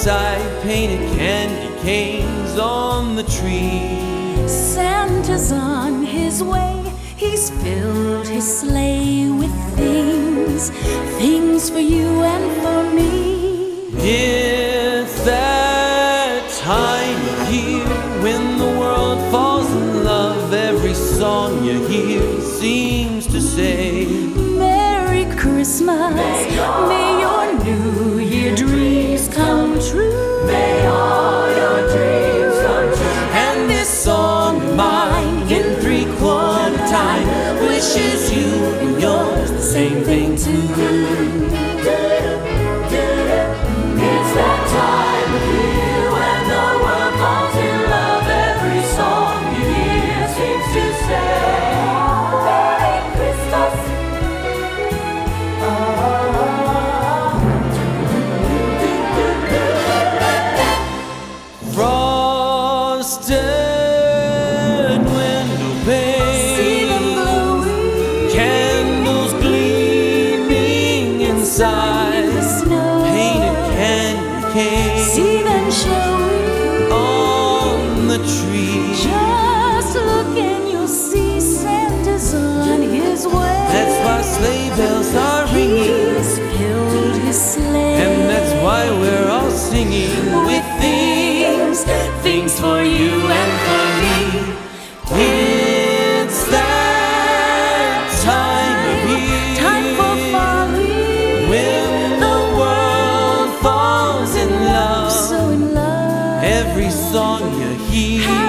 outside, painted candy canes on the tree. Santa's on his way, he's filled his sleigh with things, things for you and for me. It's that time of year when the world falls in love. Every song you hear seems to say, Merry Christmas, may your New Year dreams come true. May all your dreams come true. and this song of mine in 3/4 time wishes you and yours the same thing too. It's that time of year when the world falls in love. Every song you hear seems to say, Merry Christmas. Frosted window See them pane, glowing candles gleaming inside, in the snow. painted candy cane See them showing. on the tree. Just look and you'll see Santa's on his way. That's why sleigh bells are ringing, He's filled his sleigh, and that's why we're all singing with things, things for you and for me. It's that time of year, time for folly, when the world falls in love. so in love. Every song you hear